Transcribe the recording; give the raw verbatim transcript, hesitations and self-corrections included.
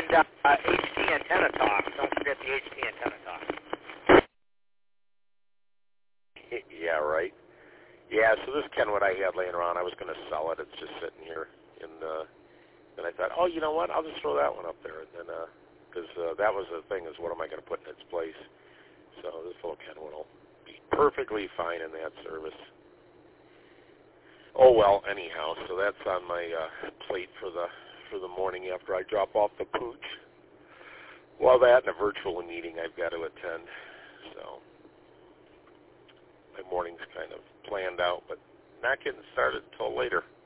And uh, uh, H T Antenna Talk. Don't forget the H T Antenna Talk. Yeah, right. Yeah, so this Kenwood I had laying around, I was going to sell it. It's just sitting here. And uh, then I thought, oh, you know what? I'll just throw that one up there. And then, because uh, uh, that was the thing, is what am I going to put in its place? So this little Kenwood will be perfectly fine in that service. Oh, well, anyhow, so that's on my uh, plate for the for the morning after I drop off the pooch. Well, that and a virtual meeting I've got to attend. So my morning's kind of planned out, but not getting started until later.